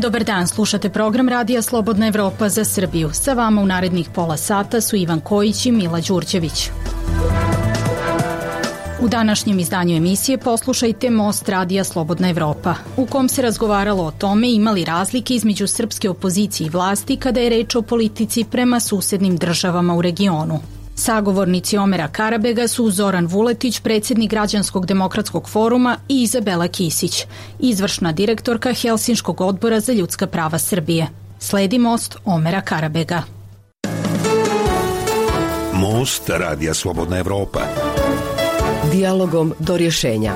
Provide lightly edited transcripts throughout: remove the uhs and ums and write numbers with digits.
Dobar dan, slušate program Radija Slobodna Evropa za Srbiju. Sa vama u narednih pola sata su Ivan Kojić i Mila Đurđević. U današnjem izdanju emisije poslušajte Most Radija Slobodna Evropa, u kom se razgovaralo o tome imali razlike između srpske opozicije i vlasti kada je reč o politici prema susednim državama u regionu. Sagovornici Omera Karabega su Zoran Vuletić, predsjednik Građanskog demokratskog foruma, i Izabela Kisić, izvršna direktorka Helsinškog odbora za ljudska prava Srbije. Sledi Most Omera Karabega. Most Radija Slobodna Evropa. Dijalogom do rješenja.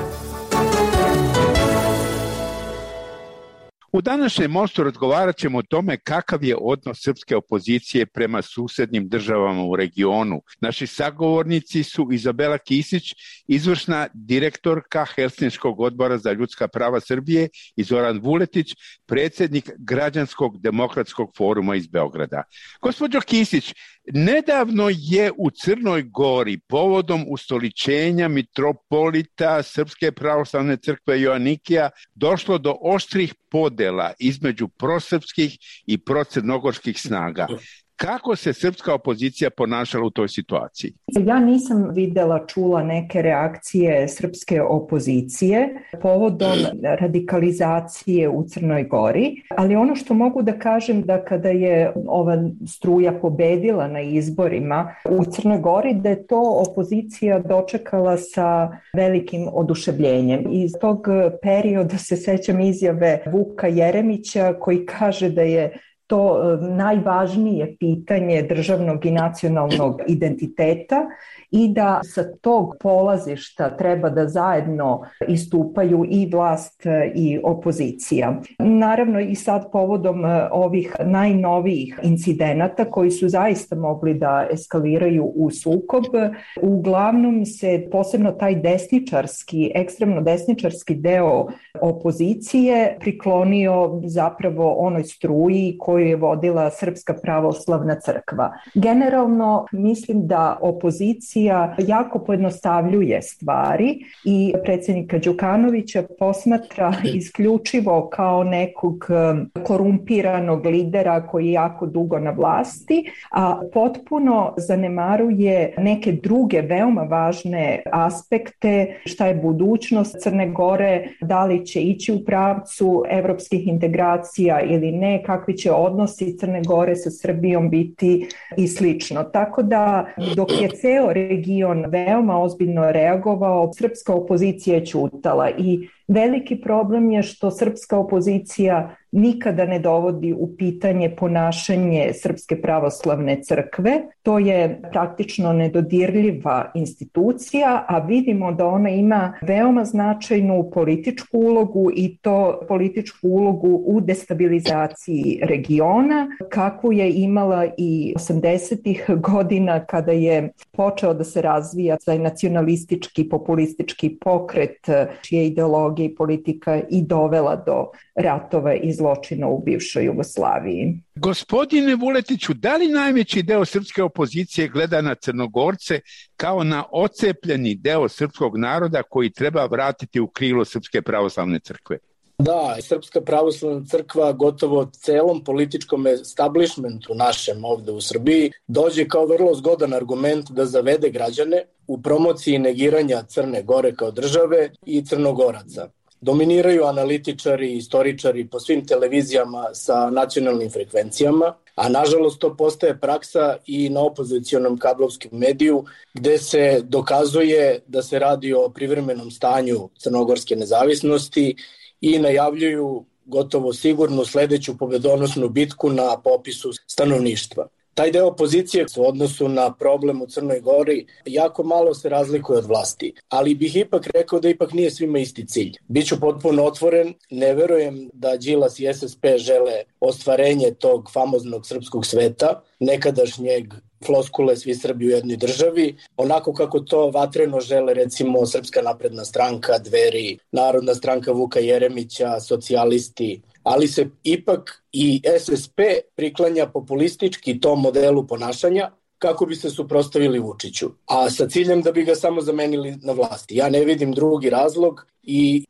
U današnjem mostu razgovarat ćemo o tome kakav je odnos srpske opozicije prema susednim državama u regionu. Naši sagovornici su Izabela Kisić, izvršna direktorka Helsinškog odbora za ljudska prava Srbije, i Zoran Vuletić, predsjednik Građanskog demokratskog foruma iz Beograda. Gospođo Kisić, nedavno je u Crnoj Gori povodom ustoličenja mitropolita Srpske pravoslavne crkve Joanikija došlo do oštrih podela između prosrpskih i procrnogorskih snaga. Kako se srpska opozicija ponašala u toj situaciji? Ja nisam čula neke reakcije srpske opozicije povodom radikalizacije u Crnoj Gori, ali ono što mogu da kažem da kada je ova struja pobedila na izborima u Crnoj Gori, da je to opozicija dočekala sa velikim oduševljenjem. Iz tog perioda se sećam izjave Vuka Jeremića koji kaže da je to najvažnije pitanje državnog i nacionalnog identiteta i da sa tog polazišta treba da zajedno istupaju i vlast i opozicija. Naravno i sad povodom ovih najnovijih incidenata koji su zaista mogli da eskaliraju u sukob, uglavnom se posebno taj desničarski, ekstremno desničarski deo opozicije priklonio zapravo onoj struji koju je vodila Srpska pravoslavna crkva. Generalno mislim da opozicija jako pojednostavljuje stvari i predsjednika Đukanovića posmatra isključivo kao nekog korumpiranog lidera koji je jako dugo na vlasti, a potpuno zanemaruje neke druge veoma važne aspekte, šta je budućnost Crne Gore, da li će ići u pravcu evropskih integracija ili ne, kakvi će odnosi Crne Gore sa Srbijom biti i slično. Tako da dok je ceo region veoma ozbiljno reagovao, srpska opozicija je ćutala i veliki problem je što srpska opozicija nikada ne dovodi u pitanje ponašanje Srpske pravoslavne crkve. To je praktično nedodirljiva institucija, a vidimo da ona ima veoma značajnu političku ulogu i to političku ulogu u destabilizaciji regiona, kakvu je imala i 80-ih godina kada je počeo da se razvija taj nacionalistički, populistički pokret čija ideologija i politika i dovela do ratova i zločina u bivšoj Jugoslaviji. Gospodine Vuletiću, da li najveći deo srpske opozicije gleda na Crnogorce kao na ocepljeni deo srpskog naroda koji treba vratiti u krilo Srpske pravoslavne crkve? Da, Srpska pravoslavna crkva gotovo celom političkom establishmentu našem ovde u Srbiji dođe kao vrlo zgodan argument da zavede građane u promociji negiranja Crne Gore kao države i Crnogoraca. Dominiraju analitičari i istoričari po svim televizijama sa nacionalnim frekvencijama, a nažalost to postaje praksa i na opozicionom kablovskom mediju gde se dokazuje da se radi o privremenom stanju crnogorske nezavisnosti i najavljuju gotovo sigurnu sledeću pobedonosnu bitku na popisu stanovništva. Taj deo opozicije u odnosu na problem u Crnoj Gori jako malo se razlikuje od vlasti, ali bih ipak rekao da ipak nije svima isti cilj. Biću potpuno otvoren, ne verujem da Đilas i SSP žele ostvarenje tog famoznog srpskog sveta, nekadašnjeg floskule svi Srbi u jednoj državi, onako kako to vatreno žele recimo Srpska napredna stranka, Dveri, Narodna stranka Vuka Jeremića, socijalisti, ali se ipak i SSP priklanja populistički tom modelu ponašanja kako bi se suprotstavili Vučiću, a sa ciljem da bi ga samo zamenili na vlasti. Ja ne vidim drugi razlog i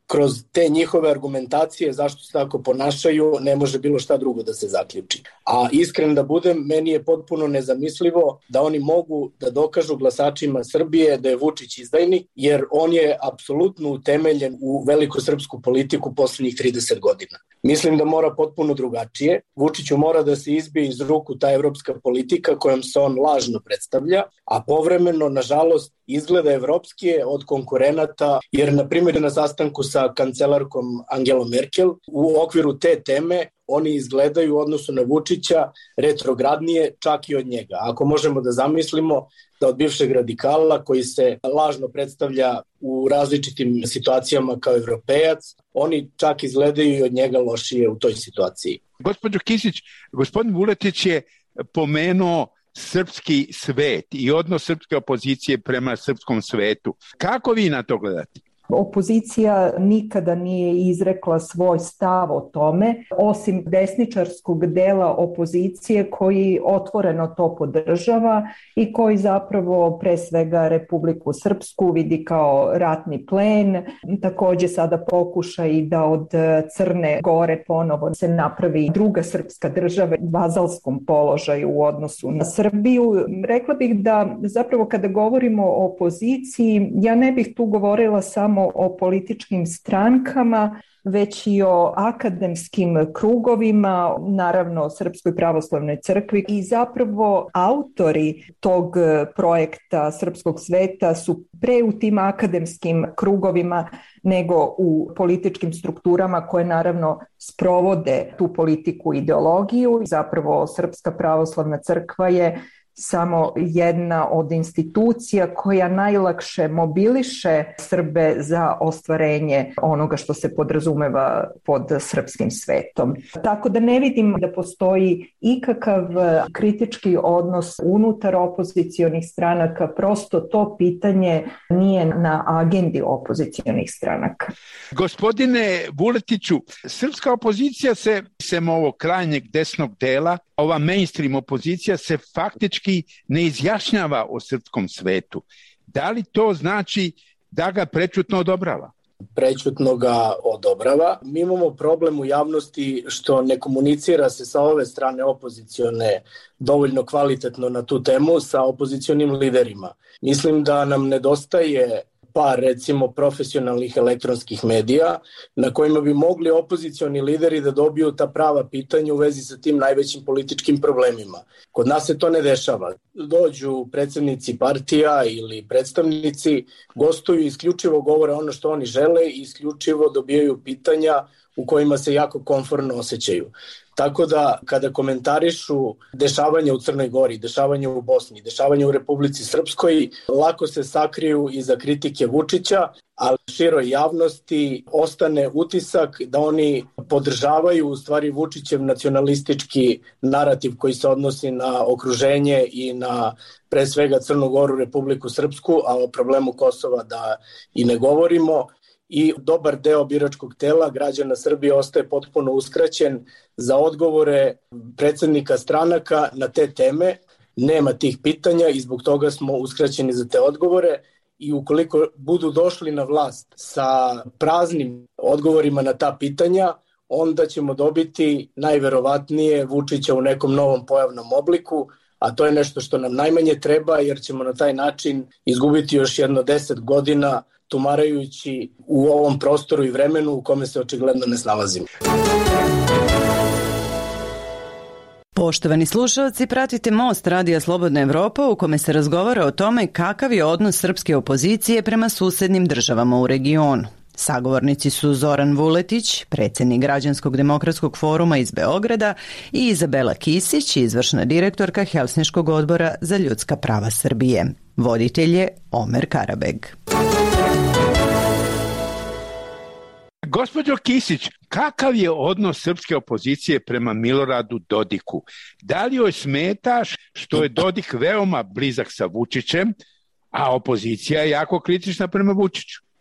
kroz te njihove argumentacije zašto se tako ponašaju ne može bilo šta drugo da se zaključi. A iskren da budem, meni je potpuno nezamislivo da oni mogu da dokažu glasačima Srbije da je Vučić izdajnik, jer on je apsolutno utemeljen u velikosrpsku politiku poslednjih 30 godina. Mislim da mora potpuno drugačije. Vučiću mora da se izbije iz ruku ta evropska politika kojom se on lažno predstavlja, a povremeno, nažalost, izgleda evropskije od konkurenata, jer, na primjer, na sastanku sa kancelarkom Angelom Merkel, u okviru te teme, oni izgledaju u odnosu na Vučića retrogradnije čak i od njega. Ako možemo da zamislimo da od bivšeg radikala koji se lažno predstavlja u različitim situacijama kao evropejac, oni čak izgledaju i od njega lošije u toj situaciji. Gospođo Kisić, gospodin Vuletić je pomenuo srpski svet i odnos srpske opozicije prema srpskom svetu. Kako vi na to gledate? Opozicija nikada nije izrekla svoj stav o tome, osim desničarskog dela opozicije koji otvoreno to podržava i koji zapravo pre svega Republiku Srpsku vidi kao ratni plen. Takođe sada pokuša i da od Crne Gore ponovo se napravi druga srpska država u vazalskom položaju u odnosu na Srbiju. Rekla bih da zapravo kada govorimo o opoziciji, ja ne bih tu govorila samo o političkim strankama, već i o akademskim krugovima, naravno Srpskoj pravoslavnoj crkvi, i zapravo autori tog projekta Srpskog sveta su pre u tim akademskim krugovima nego u političkim strukturama koje naravno sprovode tu politiku i ideologiju. Zapravo Srpska pravoslavna crkva je samo jedna od institucija koja najlakše mobiliše Srbe za ostvarenje onoga što se podrazumeva pod srpskim svetom. Tako da ne vidim da postoji ikakav kritički odnos unutar opozicionih stranaka, prosto to pitanje nije na agendi opozicionih stranaka. Gospodine Vuletiću, srpska opozicija se, sem ovog krajnjeg desnog dela, ova mainstream opozicija se faktički ne izjašnjava o srpskom svetu. Da li to znači da ga prečutno odobrava? Prečutno ga odobrava. Mi imamo problem u javnosti što ne komunicira se sa ove strane opozicione dovoljno kvalitetno na tu temu sa opozicionim liderima. Mislim da nam nedostaje par, recimo, profesionalnih elektronskih medija na kojima bi mogli opozicioni lideri da dobiju ta prava pitanja u vezi sa tim najvećim političkim problemima. Kod nas se to ne dešava. Dođu predsednici partija ili predstavnici, gostuju, isključivo govore ono što oni žele i isključivo dobijaju pitanja u kojima se jako komfortno osjećaju. Tako da kada komentarišu dešavanja u Crnoj Gori, dešavanja u Bosni, dešavanja u Republici Srpskoj, lako se sakriju iza kritike Vučića, ali široj javnosti ostane utisak da oni podržavaju u stvari Vučićev nacionalistički narativ koji se odnosi na okruženje i na pre svega Crnu Goru, Republiku Srpsku, a o problemu Kosova da i ne govorimo. I dobar deo biračkog tela građana Srbije ostaje potpuno uskraćen za odgovore predsednika stranaka na te teme. Nema tih pitanja i zbog toga smo uskraćeni za te odgovore i ukoliko budu došli na vlast sa praznim odgovorima na ta pitanja, onda ćemo dobiti najverovatnije Vučića u nekom novom pojavnom obliku, a to je nešto što nam najmanje treba jer ćemo na taj način izgubiti još jedno 10 godina tumarajući u ovom prostoru i vremenu u kome se očigledno ne snalazimo. Poštovani slušalci, pratite Most Radija Slobodna Evropa u kome se razgovara o tome kakav je odnos srpske opozicije prema susednim državama u regionu. Sagovornici su Zoran Vuletić, predsjednik Građanskog demokratskog foruma iz Beograda, i Izabela Kisić, izvršna direktorka Helsinškog odbora za ljudska prava Srbije. Voditelj je Omer Karabeg. Gospođo Kisić, kakav je odnos srpske opozicije prema Miloradu Dodiku? Da li joj smeta što je Dodik veoma blizak sa Vučićem, a opozicija je jako kritična prema Vučiću?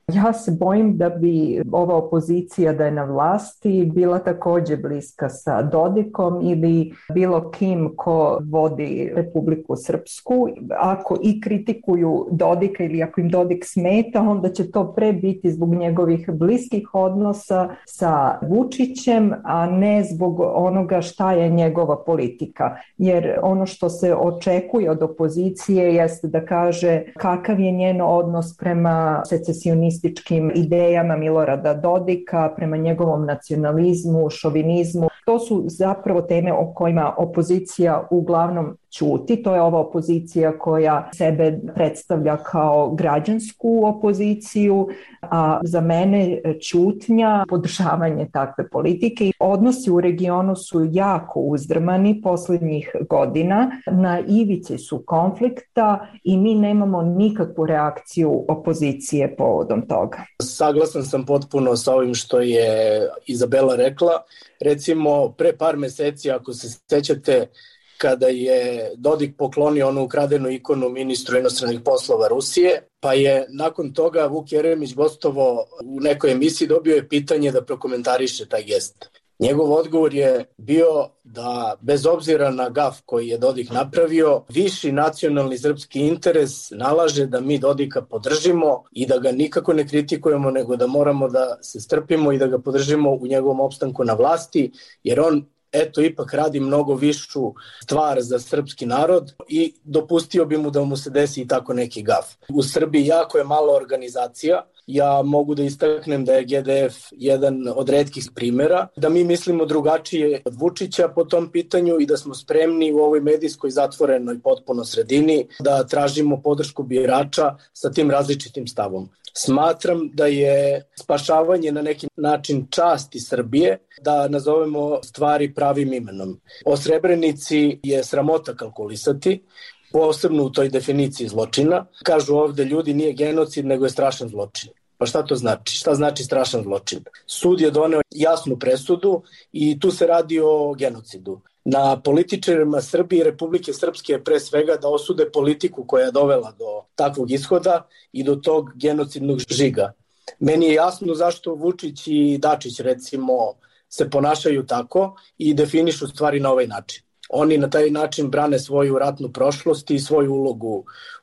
Ja se bojim da bi ova opozicija da je na vlasti bila također bliska sa Dodikom ili bilo kim ko vodi Republiku Srpsku. Ako i kritikuju Dodika ili ako im Dodik smeta, onda će to pre biti zbog njegovih bliskih odnosa sa Vučićem, a ne zbog onoga šta je njegova politika. Jer ono što se očekuje od opozicije jeste da kaže kakav je njen odnos prema secesionističkim idejama Milorada Dodika, prema njegovom nacionalizmu, šovinizmu. To su zapravo teme o kojima opozicija uglavnom ćuti. To je ova opozicija koja sebe predstavlja kao građansku opoziciju, a za mene ćutnja, podržavanje takve politike. Odnosi u regionu su jako uzdrmani posljednjih godina, na ivici su konflikta i mi nemamo nikakvu reakciju opozicije povodom toga. Saglasan sam potpuno sa ovim što je Izabela rekla. Recimo, pre par meseci, ako se sećate, kada je Dodik poklonio onu ukradenu ikonu ministru inostranih poslova Rusije, pa je nakon toga Vuk Jeremić gostovao u nekoj emisiji, dobio je pitanje da prokomentariše taj gest. Njegov odgovor je bio da bez obzira na gaf koji je Dodik napravio, viši nacionalni srpski interes nalaže da mi Dodika podržimo i da ga nikako ne kritikujemo, nego da moramo da se strpimo i da ga podržimo u njegovom opstanku na vlasti, jer on ipak radi mnogo višu stvar za srpski narod i dopustio bi mu da mu se desi i tako neki gaf. U Srbiji jako je malo organizacija. Ja mogu da istaknem da je GDF jedan od retkih primjera, da mi mislimo drugačije od Vučića po tom pitanju i da smo spremni u ovoj medijskoj zatvorenoj potpuno sredini da tražimo podršku birača sa tim različitim stavom. Smatram da je spašavanje na neki način časti Srbije, da nazovemo stvari pravim imenom. O Srebrenici je sramota kalkulisati, posebno u toj definiciji zločina. Kažu ovde ljudi nije genocid, nego je strašan zločin. Pa šta to znači? Šta znači strašan zločin? Sud je doneo jasnu presudu i tu se radi o genocidu. Na političarima Srbije i Republike Srpske je pre svega da osude politiku koja je dovela do takvog ishoda i do tog genocidnog žiga. Meni je jasno zašto Vučić i Dačić recimo se ponašaju tako i definišu stvari na ovaj način. Oni na taj način brane svoju ratnu prošlost i svoju ulogu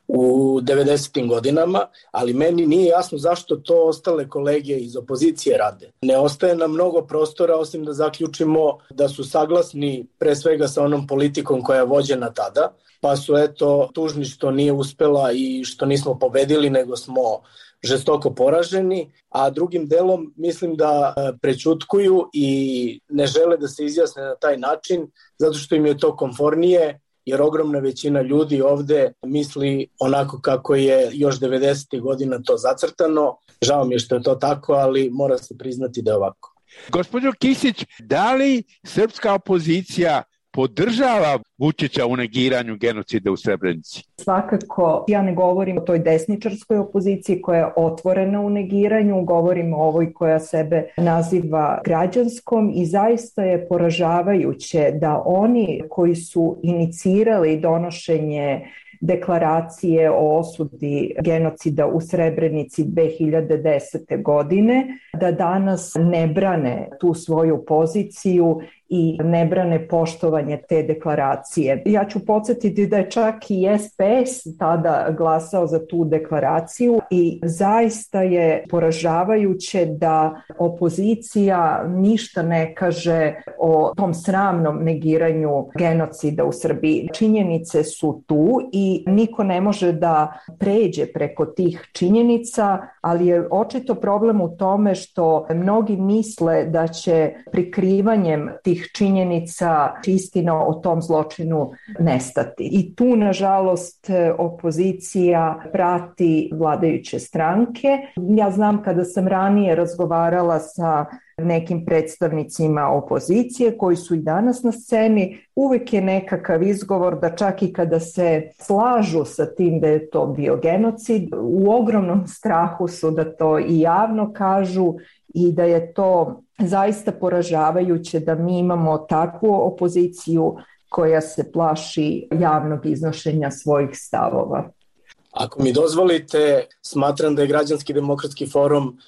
u 90. godinama, ali meni nije jasno zašto to ostale kolege iz opozicije rade. Ne ostaje nam mnogo prostora osim da zaključimo da su saglasni pre svega sa onom politikom koja je vođena tada, pa su tužni što nije uspela i što nismo pobedili, nego smo žestoko poraženi, a drugim delom mislim da prećutkuju i ne žele da se izjasne na taj način, zato što im je to komfornije, jer ogromna većina ljudi ovde misli onako kako je još 90. godina to zacrtano. Žao mi je što je to tako, ali mora se priznati da je ovako. Gospođo Kisić, da li srpska opozicija podržava Vučića u negiranju genocida u Srebrenici? Svakako, ja ne govorim o toj desničarskoj opoziciji koja je otvorena u negiranju, govorim o ovoj koja sebe naziva građanskom i zaista je poražavajuće da oni koji su inicirali donošenje deklaracije o osudi genocida u Srebrenici 2010. godine, da danas ne brane tu svoju poziciju i ne brane poštovanje te deklaracije. Ja ću podsjetiti da je čak i SPS tada glasao za tu deklaraciju i zaista je poražavajuće da opozicija ništa ne kaže o tom sramnom negiranju genocida u Srbiji. Činjenice su tu i niko ne može da pređe preko tih činjenica, ali je očito problem u tome što mnogi misle da će prikrivanjem tih činjenica istina o tom zločinu nestati. I tu, nažalost, opozicija prati vladajuće stranke. Ja znam kada sam ranije razgovarala sa nekim predstavnicima opozicije koji su i danas na sceni, uvek je nekakav izgovor da čak i kada se slažu sa tim da je to bio genocid, u ogromnom strahu su da to i javno kažu i da je to zaista poražavajuće da mi imamo takvu opoziciju koja se plaši javnog iznošenja svojih stavova. Ako mi dozvolite, smatram da je Građanski demokratski forum,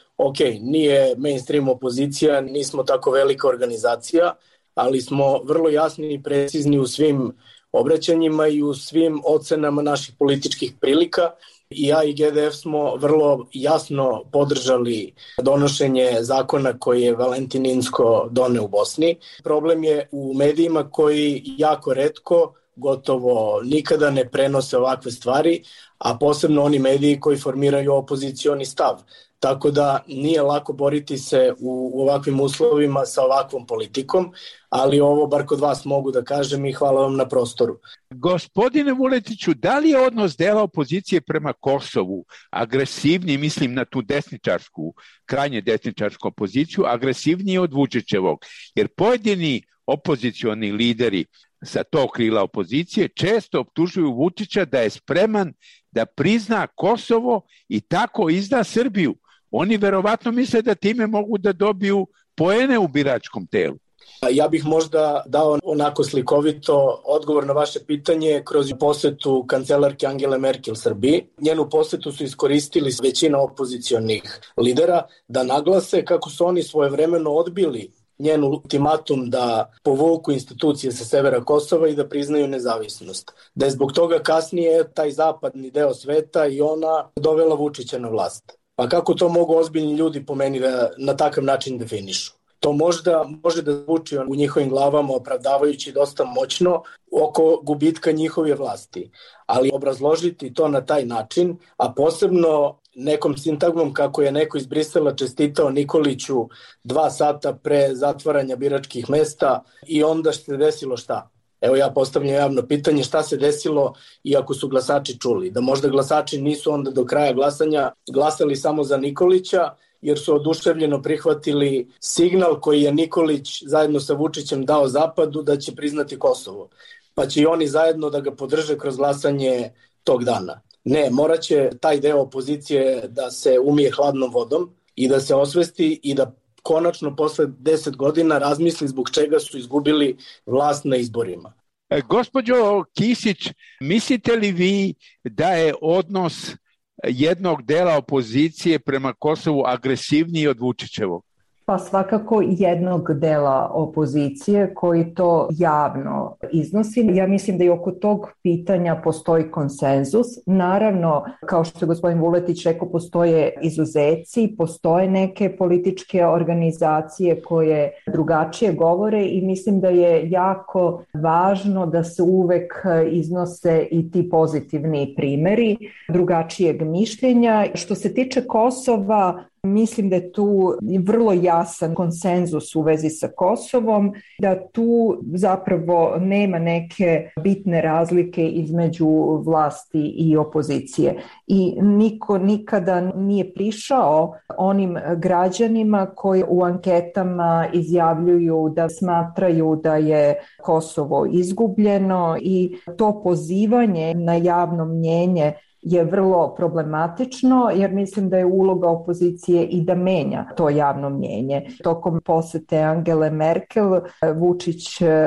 nije mainstream opozicija, nismo tako velika organizacija, ali smo vrlo jasni i precizni u svim obraćanjima i u svim ocenama naših političkih prilika. I ja i GDF smo vrlo jasno podržali donošenje zakona koji je Valentin Inzko doneo u Bosni. Problem je u medijima koji jako retko, gotovo nikada ne prenose ovakve stvari, a posebno oni mediji koji formiraju opozicioni stav. Tako da nije lako boriti se u ovakvim uslovima sa ovakvom politikom, ali ovo bar kod vas mogu da kažem i hvala vam na prostoru. Gospodine Vuletiću, da li je odnos dela opozicije prema Kosovu agresivniji, mislim na tu desničarsku, krajnje desničarsku opoziciju, agresivniji od Vučićevog? Jer pojedini opozicioni lideri sa tog krila opozicije često optužuju Vučića da je spreman da prizna Kosovo i tako izda Srbiju. Oni verovatno misle da time mogu da dobiju poene u biračkom telu. Ja bih možda dao onako slikovito odgovor na vaše pitanje kroz posetu kancelarke Angele Merkel Srbiji. Njenu posetu su iskoristili većina opozicionih lidera da naglase kako su oni svojevremeno odbili njen ultimatum da povuku institucije sa severa Kosova i da priznaju nezavisnost. Da je zbog toga kasnije taj zapadni deo sveta i ona dovela Vučića na vlast. Pa kako to mogu ozbiljni ljudi po meni da na takav način definišu? To možda može da zvuči u njihovim glavama opravdavajući dosta moćno oko gubitka njihove vlasti. Ali obrazložiti to na taj način, a posebno nekom sintagmom kako je neko iz Brisela čestitao Nikoliću 2 sata pre zatvaranja biračkih mesta i onda se desilo šta? Evo ja postavljam javno pitanje šta se desilo iako su glasači čuli. Da možda glasači nisu onda do kraja glasanja glasali samo za Nikolića jer su oduševljeno prihvatili signal koji je Nikolić zajedno sa Vučićem dao Zapadu da će priznati Kosovo. Pa će i oni zajedno da ga podrže kroz glasanje tog dana. Ne, morat će taj deo opozicije da se umije hladnom vodom i da se osvesti i da konačno posle 10 godina razmisli zbog čega su izgubili vlast na izborima. Gospođo Kisić, mislite li vi da je odnos jednog dela opozicije prema Kosovu agresivniji od Vučićevog? Pa svakako jednog dela opozicije koji to javno iznosi. Ja mislim da i oko tog pitanja postoji konsenzus. Naravno, kao što je gospodin Vuletić rekao, postoje izuzeci, postoje neke političke organizacije koje drugačije govore i mislim da je jako važno da se uvek iznose i ti pozitivni primeri drugačijeg mišljenja. Što se tiče Kosova, mislim da je tu vrlo jasan konsenzus u vezi sa Kosovom, da tu zapravo nema neke bitne razlike između vlasti i opozicije. I niko nikada nije prišao onim građanima koji u anketama izjavljuju da smatraju da je Kosovo izgubljeno i to pozivanje na javno mnjenje je vrlo problematično jer mislim da je uloga opozicije i da menja to javno mnjenje. Tokom posete Angele Merkel Vučić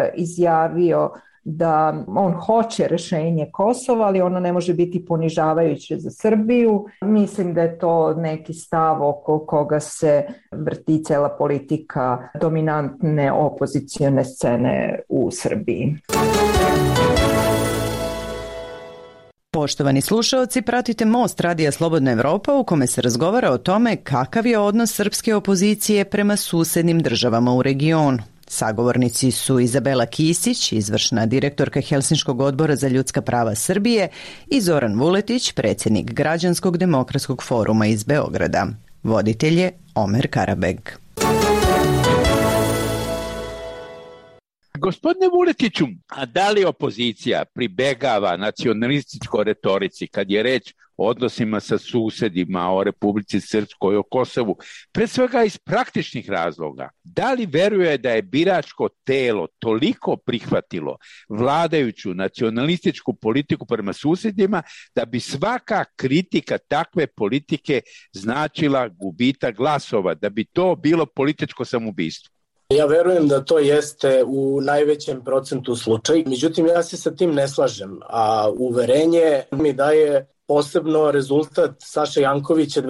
izjavio da on hoće rešenje Kosova, ali ono ne može biti ponižavajuće za Srbiju. Mislim da je to neki stav oko koga se vrti cela politika dominantne opozicione scene u Srbiji. Poštovani slušaoci, pratite Most Radija Slobodna Evropa u kome se razgovara o tome kakav je odnos srpske opozicije prema susednim državama u regionu. Sagovornici su Izabela Kisić, izvršna direktorka Helsinškog odbora za ljudska prava Srbije, i Zoran Vuletić, predsjednik Građanskog demokratskog foruma iz Beograda. Voditelj je Omer Karabeg. Gospodine Vuletiću, a da li opozicija pribegava nacionalističkoj retorici kad je reč o odnosima sa susedima, o Republici Srpskoj, o Kosovu, pre svega iz praktičnih razloga? Da li veruje da je biračko telo toliko prihvatilo vladajuću nacionalističku politiku prema susedima da bi svaka kritika takve politike značila gubitak glasova, da bi to bilo političko samoubistvo? Ja verujem da to jeste u najvećem procentu slučaj, međutim ja se sa tim ne slažem, a uverenje mi daje posebno rezultat Saše Jankovića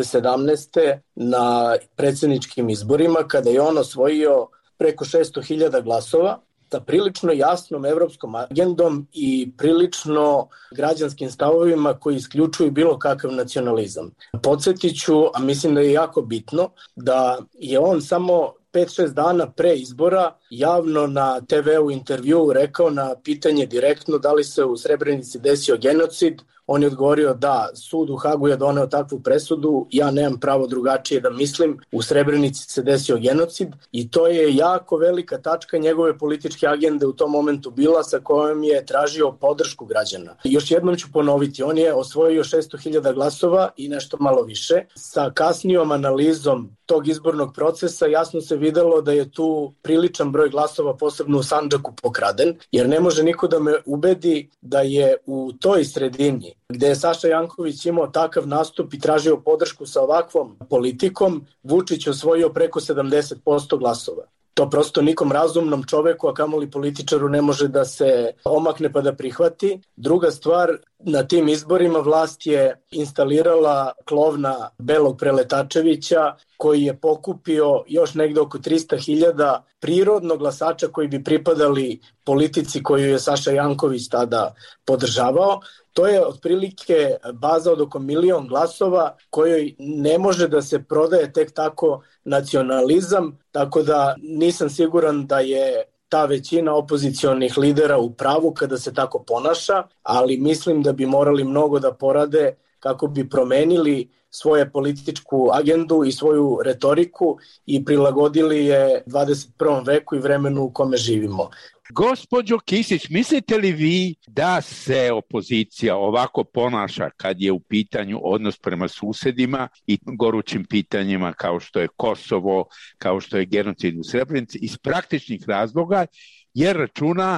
2017. na predsjedničkim izborima, kada je on osvojio preko 600.000 glasova, sa prilično jasnom evropskom agendom i prilično građanskim stavovima koji isključuju bilo kakav nacionalizam. Podsjetiću, a mislim da je jako bitno, da je on samo 5-6 dana pre izbora javno na TV-u intervjuu rekao na pitanje direktno da li se u Srebrenici desio genocid. On je odgovorio da, sud u Hagu je doneo takvu presudu, ja nemam pravo drugačije da mislim, u Srebrenici se desio genocid i to je jako velika tačka njegove političke agende u tom momentu bila sa kojom je tražio podršku građana. Još jednom ću ponoviti, on je osvojio 600.000 glasova i nešto malo više. Sa kasnijom analizom tog izbornog procesa jasno se videlo da je tu priličan broj glasova, posebno u Sandžaku, pokraden, jer ne može niko da me ubedi da je u toj sredini gde je Saša Janković imao takav nastup i tražio podršku sa ovakvom politikom, Vučić osvojio preko 70% glasova. To prosto nikom razumnom čoveku, a kamoli političaru, ne može da se omakne pa da prihvati. Druga stvar, na tim izborima vlast je instalirala klovna Belog Preletačevića, koji je pokupio još negde oko 300.000 prirodno glasača koji bi pripadali politici koju je Saša Janković tada podržavao. To je otprilike baza od oko 1.000.000 glasova kojoj ne može da se prodaje tek tako nacionalizam, tako da nisam siguran da je ta većina opozicionih lidera u pravu kada se tako ponaša, ali mislim da bi morali mnogo da porade kako bi promenili svoju političku agendu i svoju retoriku i prilagodili je 21. veku i vremenu u kome živimo. Gospođo Kisić, mislite li vi da se opozicija ovako ponaša kad je u pitanju odnos prema susedima i gorućim pitanjima kao što je Kosovo, kao što je genocid u Srebrenici, iz praktičnih razloga, jer računa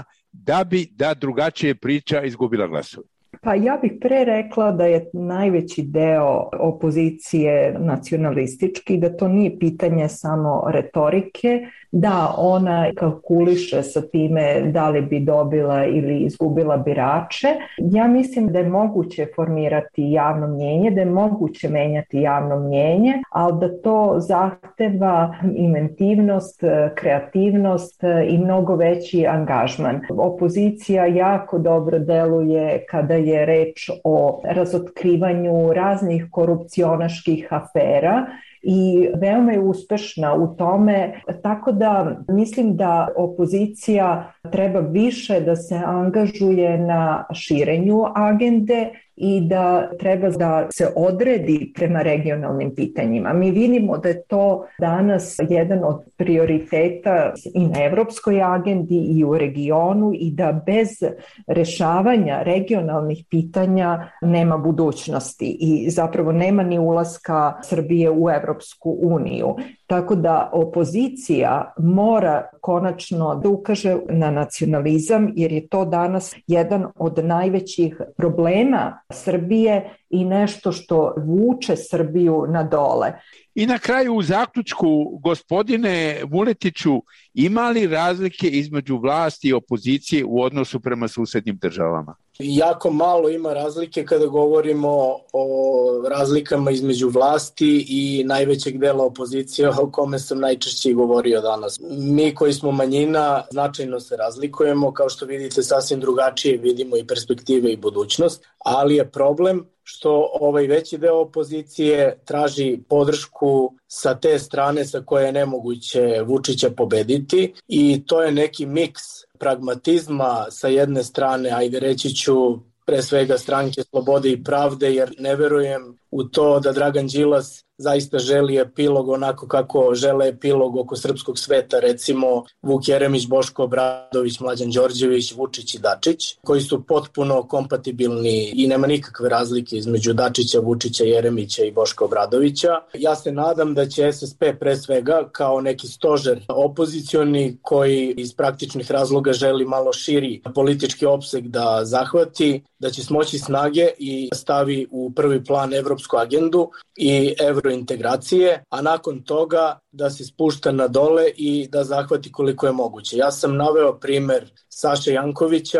da drugačije priča izgubila glasove? Pa ja bih pre rekla da je najveći deo opozicije nacionalistički, da to nije pitanje samo retorike, da ona kalkuliše sa time da li bi dobila ili izgubila birače. Ja mislim da je moguće formirati javno mnjenje, da je moguće menjati javno mnjenje, ali da to zahteva inventivnost, kreativnost i mnogo veći angažman. Opozicija jako dobro deluje kada je reč o razotkrivanju raznih korupcionaških afera i veoma je uspešna u tome, tako da mislim da opozicija treba više da se angažuje na širenju agende i da treba da se odredi prema regionalnim pitanjima. Mi vidimo da je to danas jedan od prioriteta i na evropskoj agendi i u regionu i da bez rešavanja regionalnih pitanja nema budućnosti i zapravo nema ni ulaska Srbije u Evropsku uniju. Tako da opozicija mora konačno da ukaže na nacionalizam, jer je to danas jedan od najvećih problema Srbije i nešto što vuče Srbiju na dole. I na kraju u zaključku, gospodine Vuletiću, ima li razlike između vlasti i opozicije u odnosu prema susednim državama? Jako malo ima razlike kada govorimo o razlikama između vlasti i najvećeg dela opozicije o kome sam najčešće govorio danas. Mi koji smo manjina značajno se razlikujemo, kao što vidite sasvim drugačije vidimo i perspektive i budućnost, ali je problem što ovaj veći deo opozicije traži podršku sa te strane sa koje je nemoguće Vučića pobediti i to je neki miks pragmatizma sa jedne strane, ajde reći ću pre svega Stranke slobode i pravde, jer ne verujem u to da Dragan Đilas zaista želi epilog onako kako žele epilog oko srpskog sveta, recimo Vuk Jeremić, Boško Obradović, Mlađan Đorđević, Vučić i Dačić, koji su potpuno kompatibilni i nema nikakve razlike između Dačića, Vučića, Jeremića i Boška Obradovića. Ja se nadam da će SSP pre svega kao neki stožer opozicioni koji iz praktičnih razloga želi malo širi politički opseg da zahvati, da će smoći snage i stavi u prvi plan evropsku agendu i evrointegracije, a nakon toga da se spušta na dole i da zahvati koliko je moguće. Ja sam naveo primer Saše Jankovića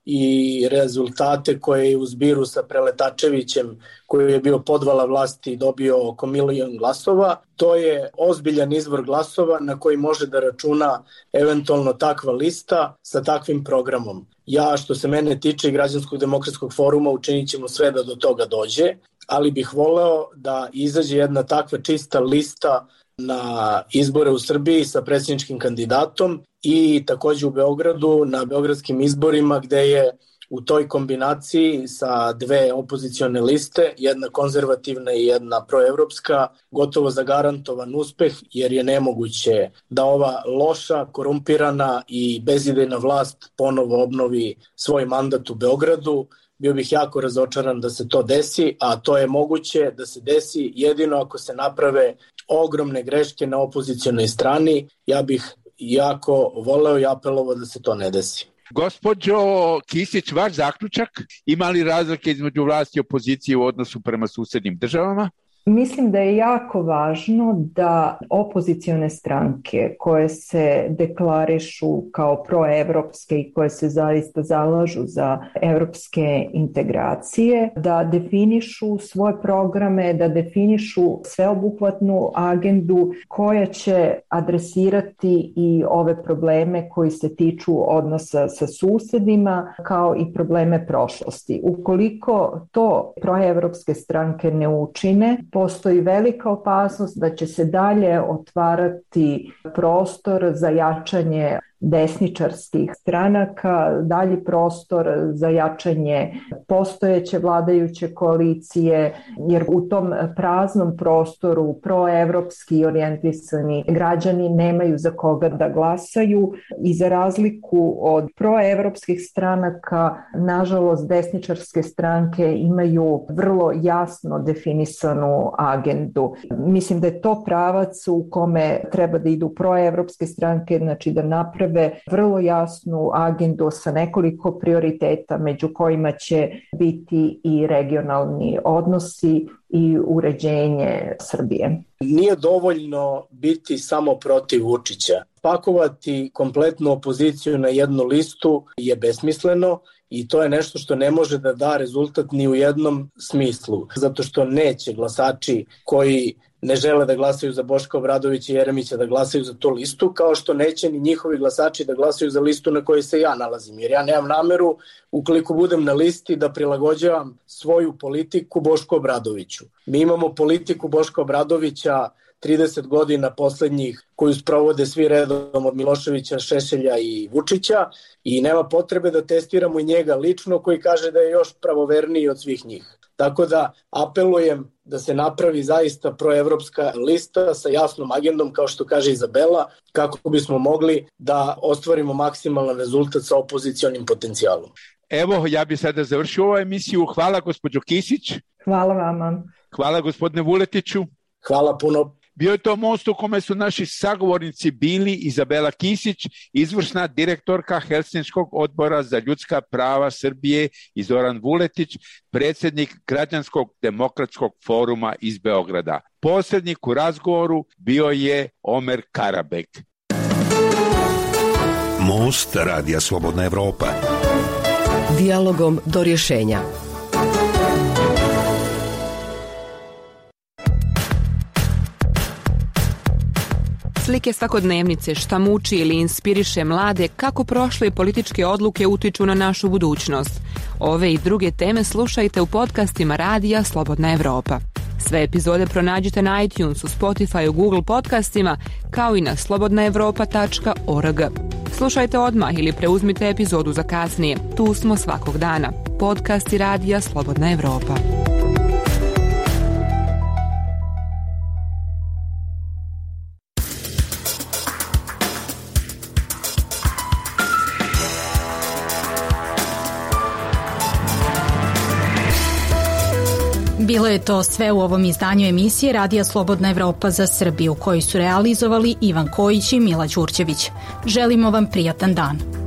i rezultate koje je u zbiru sa Preletačevićem, koji je bio podvala vlasti, dobio oko 1 milion glasova. To je ozbiljan izvor glasova na koji može da računa eventualno takva lista sa takvim programom. Ja, što se mene tiče, Građanskog demokratskog foruma, učinit ćemo sve da do toga dođe, ali bih voleo da izađe jedna takva čista lista na izbore u Srbiji sa predsjedničkim kandidatom i takođe u Beogradu na beogradskim izborima, gde je u toj kombinaciji sa dve opozicione liste, jedna konzervativna i jedna proevropska, gotovo zagarantovan uspeh, jer je nemoguće da ova loša, korumpirana i bezidejna vlast ponovo obnovi svoj mandat u Beogradu. Bio bih jako razočaran da se to desi, a to je moguće da se desi jedino ako se naprave ogromne greške na opozicionoj strani. Ja bih jako voleo i apelovao da se to ne desi. Gospođo Kisić, vaš zaključak, ima li razlike između vlasti i opozicije u odnosu prema susednim državama? Mislim da je jako važno da opozicione stranke koje se deklarišu kao proevropske i koje se zaista zalažu za evropske integracije, da definišu svoje programe, da definišu sveobuhvatnu agendu koja će adresirati i ove probleme koji se tiču odnosa sa susedima, kao i probleme prošlosti. Ukoliko to proevropske stranke ne učine, postoji velika opasnost da će se dalje otvarati prostor za jačanje desničarskih stranaka, dalji prostor za jačanje postojeće vladajuće koalicije, jer u tom praznom prostoru proevropski orijentisani građani nemaju za koga da glasaju i za razliku od proevropskih stranaka, nažalost desničarske stranke imaju vrlo jasno definisanu agendu. Mislim da je to pravac u kome treba da idu proevropske stranke, znači da naprave vrlo jasnu agendu sa nekoliko prioriteta, među kojima će biti i regionalni odnosi i uređenje Srbije. Nije dovoljno biti samo protiv Vučića. Pakovati kompletnu opoziciju na jednu listu je besmisleno i to je nešto što ne može da da rezultat ni u jednom smislu, zato što neće glasači koji ne žele da glasaju za Boška Obradovića i Jeremića da glasaju za tu listu, kao što neće ni njihovi glasači da glasaju za listu na kojoj se ja nalazim, jer ja nemam nameru, ukoliko budem na listi, da prilagođavam svoju politiku Bošku Obradoviću. Mi imamo politiku Boška Obradovića 30 godina poslednjih koju sprovode svi redom od Miloševića, Šešelja i Vučića i nema potrebe da testiramo i njega lično koji kaže da je još pravoverniji od svih njih. Tako da apelujem da se napravi zaista proevropska lista sa jasnom agendom, kao što kaže Izabela, kako bismo mogli da ostvarimo maksimalan rezultat sa opozicionim potencijalom. Evo, ja bih sada završio ovu emisiju. Hvala gospođo Kisić. Hvala vama. Hvala gospodine Vuletiću. Hvala puno. Bio je to most u kome su naši sagovornici bili Izabela Kisić, izvršna direktorka Helsinškog odbora za ljudska prava Srbije, i Zoran Vuletić, predsjednik Građanskog demokratskog foruma iz Beograda. Posrednik u razgovoru bio je Omer Karabek. Most Radija Slobodna Evropa. Dijalogom do rješenja. Slike svakodnevnice, šta muči ili inspiriše mlade, kako prošle političke odluke utiču na našu budućnost. Ove i druge teme slušajte u podcastima Radija Slobodna Evropa. Sve epizode pronađite na iTunesu, Spotify, Google podcastima, kao i na slobodnaevropa.org. Slušajte odmah ili preuzmite epizodu za kasnije. Tu smo svakog dana. Podcasti Radija Slobodna Evropa. Bilo je to sve u ovom izdanju emisije Radija Slobodna Evropa za Srbiju, koju su realizovali Ivan Kojić i Mila Đurđević. Želimo vam prijatan dan.